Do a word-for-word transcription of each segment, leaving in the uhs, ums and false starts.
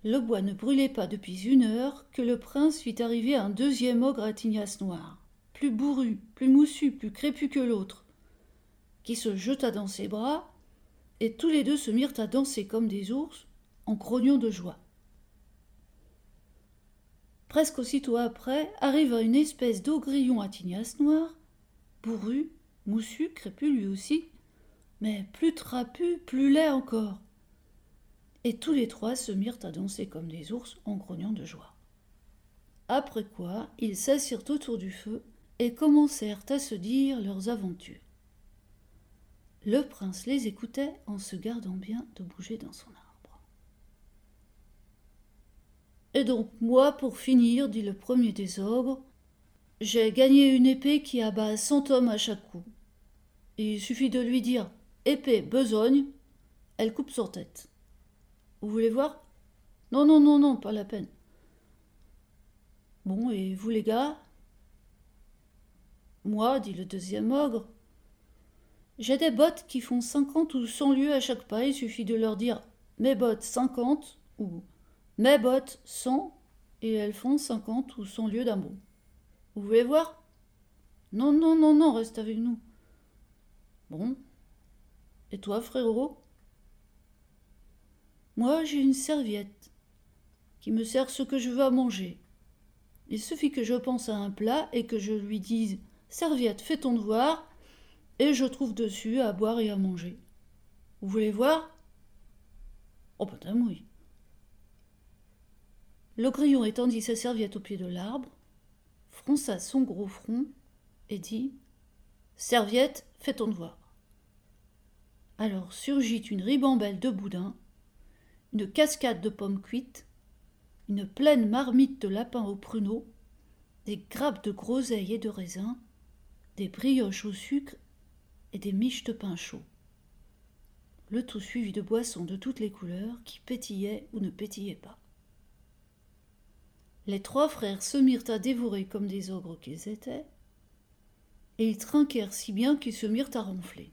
Le bois ne brûlait pas depuis une heure que le prince vit arriver un deuxième ogre à tignasse noire, plus bourru, plus moussu, plus crépu que l'autre, qui se jeta dans ses bras, et tous les deux se mirent à danser comme des ours, en grognant de joie. Presque aussitôt après, arriva une espèce d'ogrillon à tignasse noire, bourru, moussu, crépu lui aussi, mais plus trapu, plus laid encore. Et tous les trois se mirent à danser comme des ours en grognant de joie. Après quoi, ils s'assirent autour du feu et commencèrent à se dire leurs aventures. Le prince les écoutait en se gardant bien de bouger dans son arbre. Et donc moi, pour finir, dit le premier des ogres, j'ai gagné une épée qui abat cent hommes à chaque coup. Il suffit de lui dire « épée, besogne », elle coupe sur tête. Vous voulez voir ? Non, non, non, non, pas la peine. Bon, et vous les gars ? Moi, dit le deuxième ogre, j'ai des bottes qui font cinquante ou cent lieues à chaque pas, il suffit de leur dire « mes bottes cinquante » ou « mes bottes cent » et elles font cinquante ou cent lieues d'un bond. Vous voulez voir ? Non, non, non, non, reste avec nous. Bon. Et toi, frérot ? Moi, j'ai une serviette qui me sert ce que je veux à manger. Il suffit que je pense à un plat et que je lui dise « serviette, fais ton devoir » et je trouve dessus à boire et à manger. Vous voulez voir ? Oh, putain, oui. Le grillon étendit sa serviette au pied de l'arbre, fronça son gros front et dit « serviette, fais ton devoir ». Alors surgit une ribambelle de boudin, une cascade de pommes cuites, une pleine marmite de lapins aux pruneaux, des grappes de groseilles et de raisins, des brioches au sucre et des miches de pain chaud. Le tout suivi de boissons de toutes les couleurs qui pétillaient ou ne pétillaient pas. Les trois frères se mirent à dévorer comme des ogres qu'ils étaient, et ils trinquèrent si bien qu'ils se mirent à ronfler.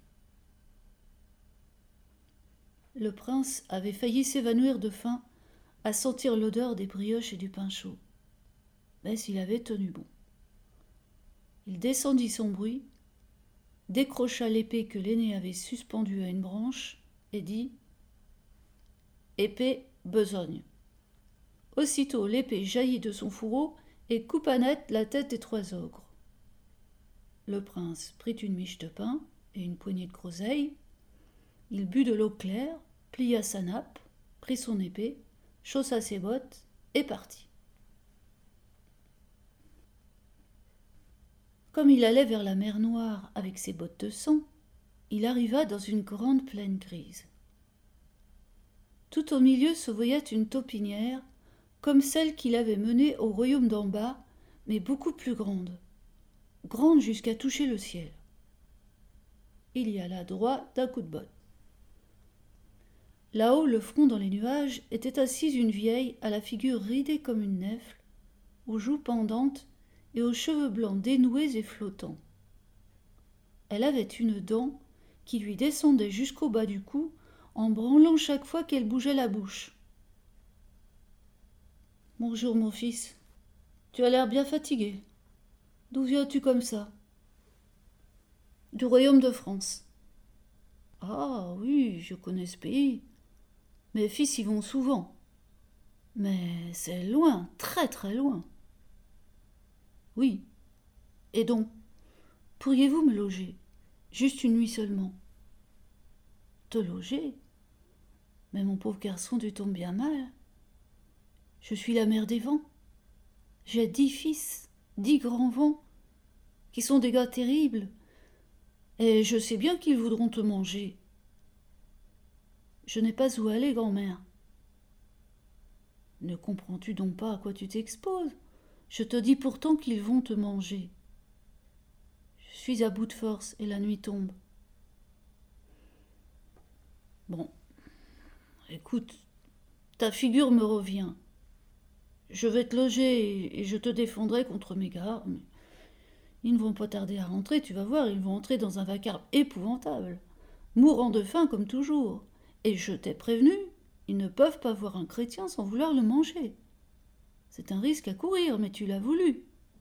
Le prince avait failli s'évanouir de faim à sentir l'odeur des brioches et du pain chaud. Mais il avait tenu bon. Il descendit sans bruit, décrocha l'épée que l'aîné avait suspendue à une branche et dit « épée, besogne ». Aussitôt l'épée jaillit de son fourreau et coupa net la tête des trois ogres. Le prince prit une miche de pain et une poignée de groseilles. Il but de l'eau claire, plia sa nappe, prit son épée, chaussa ses bottes et partit. Comme il allait vers la mer Noire avec ses bottes de sang, il arriva dans une grande plaine grise. Tout au milieu se voyait une taupinière, comme celle qu'il avait menée au royaume d'en bas, mais beaucoup plus grande, grande jusqu'à toucher le ciel. Il y alla droit d'un coup de botte. Là-haut, le front dans les nuages, était assise une vieille à la figure ridée comme une nèfle, aux joues pendantes et aux cheveux blancs dénoués et flottants. Elle avait une dent qui lui descendait jusqu'au bas du cou en branlant chaque fois qu'elle bougeait la bouche. « Bonjour, mon fils. Tu as l'air bien fatigué. D'où viens-tu comme ça ?»« Du royaume de France. »« Ah oui, je connais ce pays. Mes fils y vont souvent. Mais c'est loin, très très loin. »« Oui. Et donc, pourriez-vous me loger, juste une nuit seulement ?»« Te loger ? Mais mon pauvre garçon, tu tombes bien mal. Je suis la mère des vents. J'ai dix fils, dix grands vents, qui sont des gars terribles, et je sais bien qu'ils voudront te manger. Je n'ai pas où aller, grand-mère. Ne comprends-tu donc pas à quoi tu t'exposes ? Je te dis pourtant qu'ils vont te manger. Je suis à bout de force et la nuit tombe. Bon, écoute, ta figure me revient. Je vais te loger et je te défendrai contre mes gars. Mais ils ne vont pas tarder à rentrer, tu vas voir, ils vont entrer dans un vacarme épouvantable, mourant de faim comme toujours. Et je t'ai prévenu, Ils ne peuvent pas voir un chrétien sans vouloir le manger. C'est un risque à courir, mais tu l'as voulu. »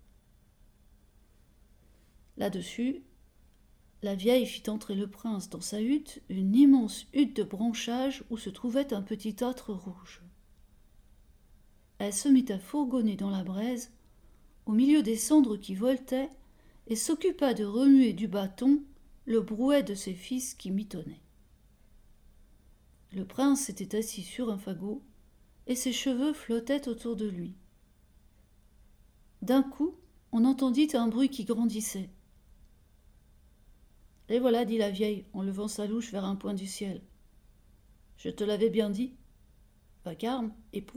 Là-dessus, la vieille fit entrer le prince dans sa hutte, une immense hutte de branchages où se trouvait un petit âtre rouge. Elle se mit à fourgonner dans la braise, au milieu des cendres qui voletaient, et s'occupa de remuer du bâton le brouet de ses fils qui mitonnaient. Le prince était assis sur un fagot, et ses cheveux flottaient autour de lui. D'un coup, on entendit un bruit qui grandissait. « Et voilà, dit la vieille, en levant sa louche vers un point du ciel. Je te l'avais bien dit. Vacarme épouvantable. »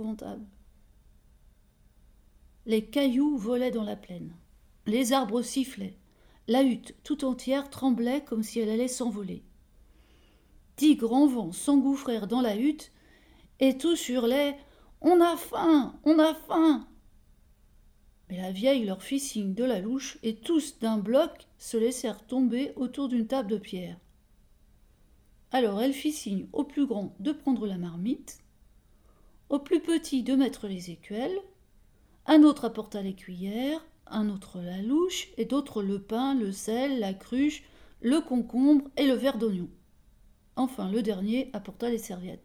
Les cailloux volaient dans la plaine. Les arbres sifflaient. La hutte tout entière tremblait comme si elle allait s'envoler. Dix grands vents s'engouffrèrent dans la hutte et tous hurlaient « On a faim, on a faim !» Mais la vieille leur fit signe de la louche et tous d'un bloc se laissèrent tomber autour d'une table de pierre. Alors elle fit signe au plus grand de prendre la marmite, au plus petit de mettre les écuelles, un autre apporta les cuillères, un autre la louche et d'autres le pain, le sel, la cruche, le concombre et le verre d'oignon. Enfin, le dernier apporta les serviettes.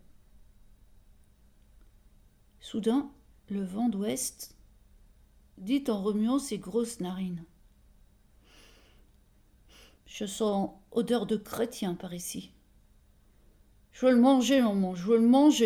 Soudain, le vent d'ouest dit en remuant ses grosses narines. « Je sens odeur de chrétien par ici. Je veux le manger, maman, je veux le manger. »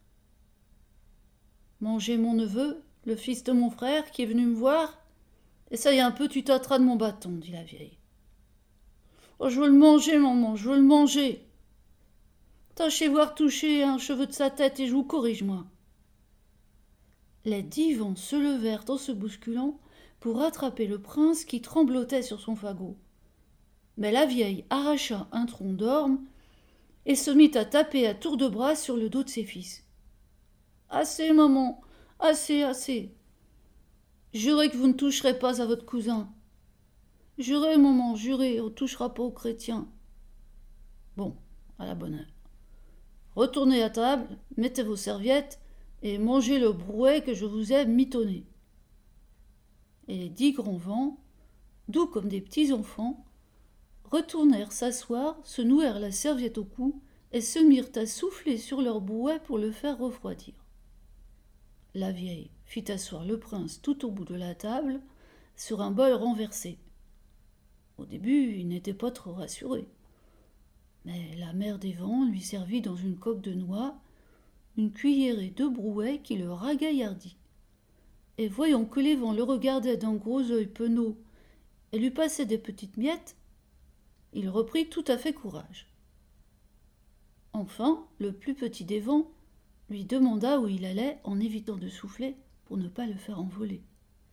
« Manger mon neveu, le fils de mon frère qui est venu me voir? Essaye un peu, tu tâteras de mon bâton, dit la vieille. « Oh, je veux le manger, maman, je veux le manger. Tâchez voir toucher un cheveu de sa tête et je vous corrige, moi. » Les dix vents se levèrent en se bousculant pour rattraper le prince qui tremblotait sur son fagot. Mais la vieille arracha un tronc d'orme et se mit à taper à tour de bras sur le dos de ses fils. « Assez, maman, assez, assez. Jurez que vous ne toucherez pas à votre cousin. Jurez, maman, jurez, on ne touchera pas aux chrétiens. » Bon, à la bonne heure. Retournez à table, mettez vos serviettes et mangez le brouet que je vous ai mitonné. Et les dix grands vents, doux comme des petits enfants, retournèrent s'asseoir, se nouèrent la serviette au cou et se mirent à souffler sur leur brouet pour le faire refroidir. La vieille fit asseoir le prince tout au bout de la table, sur un bol renversé. Au début, il n'était pas trop rassuré. Mais la mère des vents lui servit dans une coque de noix une cuillerée de brouet qui le ragaillardit. Et voyant que les vents le regardaient d'un gros œil penaud et lui passaient des petites miettes, il reprit tout à fait courage. Enfin, le plus petit des vents lui demanda où il allait en évitant de souffler pour ne pas le faire envoler.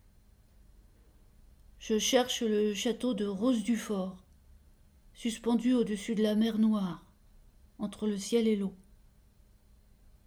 « Je cherche le château de Rose-du-Fort, suspendu au-dessus de la mer Noire, entre le ciel et l'eau. »« Rose-du-Fort ?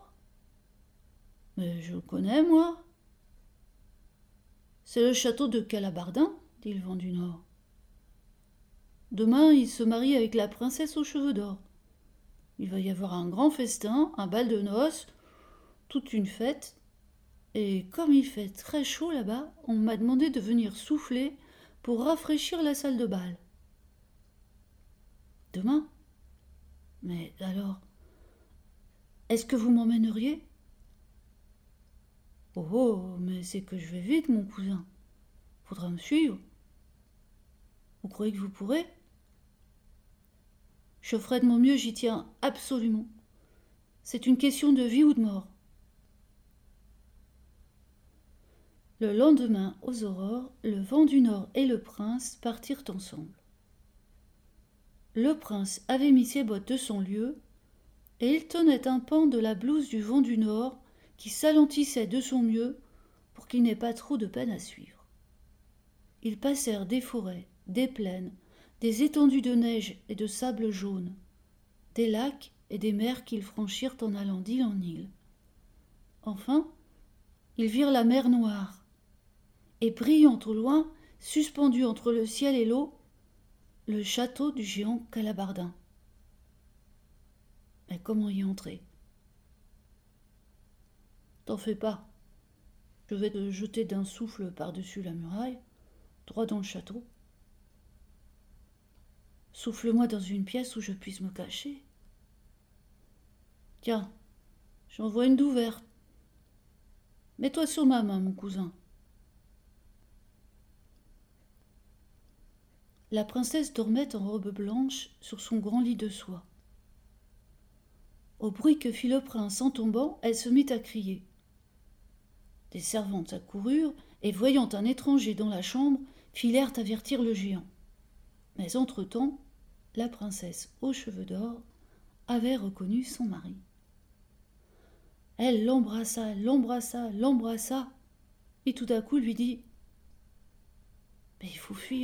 Mais je le connais, moi. »« C'est le château de Calabardin, dit le vent du Nord. Demain, il se marie avec la princesse aux cheveux d'or. Il va y avoir un grand festin, un bal de noces, toute une fête. Et comme il fait très chaud là-bas, on m'a demandé de venir souffler pour rafraîchir la salle de bal. »« Demain ? Mais alors, est-ce que vous m'emmèneriez ? » ?»« Oh, oh, mais c'est que je vais vite, mon cousin. Faudra me suivre. Vous croyez que vous pourrez ? » ?»« Je ferai de mon mieux, j'y tiens absolument. C'est une question de vie ou de mort. » Le lendemain, aux aurores, le vent du Nord et le prince partirent ensemble. Le prince avait mis ses bottes de son lieu, et il tenait un pan de la blouse du vent du Nord qui s'alentissait de son mieux pour qu'il n'ait pas trop de peine à suivre. Ils passèrent des forêts, des plaines, des étendues de neige et de sable jaune, des lacs et des mers qu'ils franchirent en allant d'île en île. Enfin, ils virent la mer Noire, et brillant au loin, suspendu entre le ciel et l'eau, le château du géant Calabardin. Mais comment y entrer? T'en fais pas. Je vais te jeter d'un souffle par-dessus la muraille, droit dans le château. Souffle-moi dans une pièce où je puisse me cacher. Tiens, j'en vois une d'ouverte. Mets-toi sur ma main, mon cousin. La princesse dormait en robe blanche sur son grand lit de soie. Au bruit que fit le prince en tombant, elle se mit à crier. Des servantes accoururent et, voyant un étranger dans la chambre, filèrent avertir le géant. Mais entre-temps, la princesse aux cheveux d'or avait reconnu son mari. Elle l'embrassa, l'embrassa, l'embrassa, et tout à coup lui dit « Mais il faut fuir. »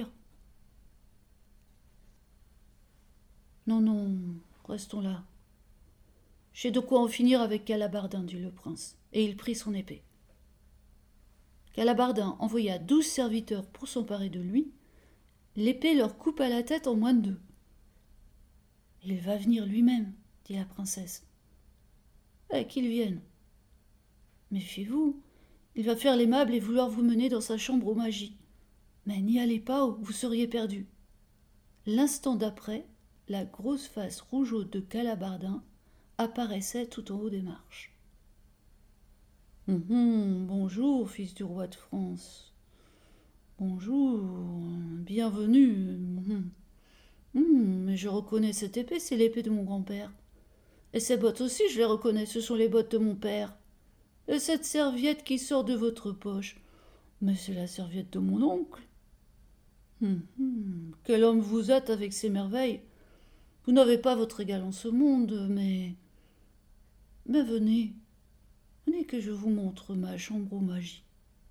« Non, non, restons là. J'ai de quoi en finir avec Calabardin, dit le prince, et il prit son épée. Calabardin envoya douze serviteurs pour s'emparer de lui. L'épée leur coupa la tête en moins de deux. « Il va venir lui-même, dit la princesse. Eh, qu'il vienne. Méfiez-vous, il va faire l'aimable et vouloir vous mener dans sa chambre aux magies. Mais n'y allez pas ou vous seriez perdu. » L'instant d'après, la grosse face rougeaude de Calabardin apparaissait tout en haut des marches. Hum, hum, bonjour, fils du roi de France. Bonjour, bienvenue. Hum, hum, mais je reconnais cette épée, c'est l'épée de mon grand-père. Et ces bottes aussi, je les reconnais, ce sont les bottes de mon père. Et cette serviette qui sort de votre poche, mais c'est la serviette de mon oncle. Hum, hum, quel homme vous êtes avec ces merveilles. Vous n'avez pas votre égal en ce monde, mais... Mais venez, venez que je vous montre ma chambre aux magies.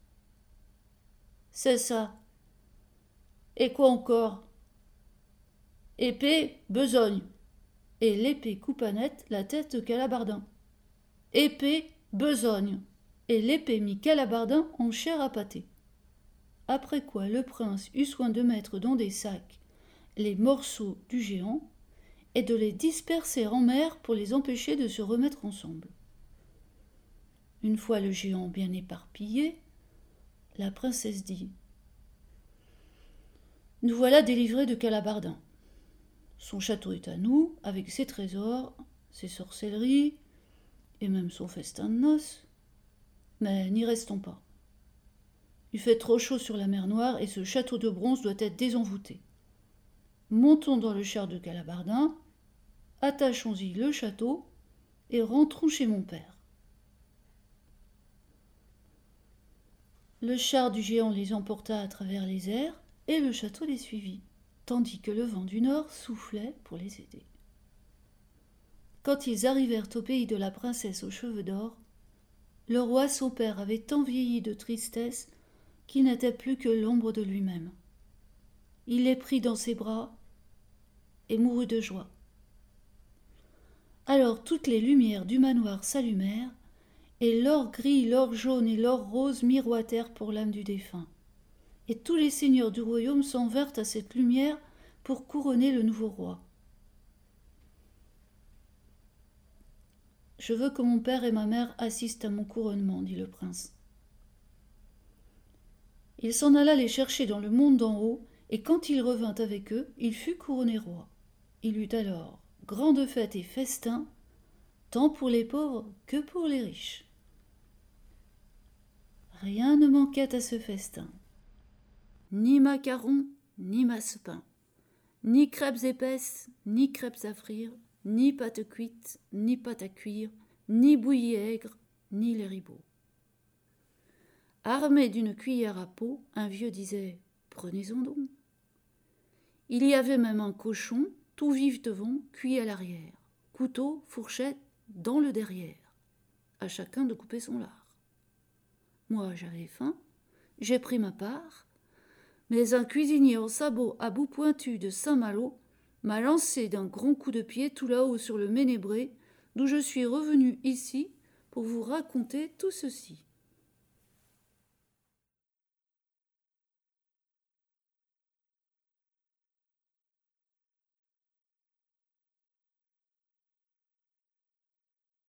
C'est ça. Et quoi encore? Épée, besogne. Et l'épée coupa net la tête de Calabardin. Épée, besogne. Et l'épée mit Calabardin en chair à pâté. Après quoi le prince eut soin de mettre dans des sacs les morceaux du géant et de les disperser en mer pour les empêcher de se remettre ensemble. Une fois le géant bien éparpillé, la princesse dit « Nous voilà délivrés de Calabardin. Son château est à nous, avec ses trésors, ses sorcelleries, et même son festin de noces. Mais n'y restons pas. Il fait trop chaud sur la mer Noire et ce château de bronze doit être désenvoûté. Montons dans le char de Calabardin, attachons-y le château et rentrons chez mon père. » Le char du géant les emporta à travers les airs et le château les suivit, tandis que le vent du nord soufflait pour les aider. Quand ils arrivèrent au pays de la princesse aux cheveux d'or, le roi son père avait tant vieilli de tristesse qu'il n'était plus que l'ombre de lui-même. Il les prit dans ses bras et mourut de joie. Alors toutes les lumières du manoir s'allumèrent, et l'or gris, l'or jaune et l'or rose miroitèrent pour l'âme du défunt. Et tous les seigneurs du royaume s'en vinrent à cette lumière pour couronner le nouveau roi. « Je veux que mon père et ma mère assistent à mon couronnement, dit le prince. » Il s'en alla les chercher dans le monde d'en haut, et quand il revint avec eux, il fut couronné roi. Il eut alors grande fête et festin, tant pour les pauvres que pour les riches. Rien ne manquait à ce festin. Ni macarons, ni masse-pain, ni crêpes épaisses, ni crêpes à frire, ni pâtes cuites, ni pâtes à cuire, ni bouillie aigre, ni les ribots. Armé d'une cuillère à peau, un vieux disait « Prenez-en donc ». Il y avait même un cochon, tout vif devant, cuit à l'arrière, couteau, fourchette, dans le derrière, à chacun de couper son lard. Moi, j'avais faim, j'ai pris ma part, mais un cuisinier en sabot à bout pointu de Saint-Malo m'a lancé d'un grand coup de pied tout là-haut sur le Ménébré, d'où je suis revenu ici pour vous raconter tout ceci.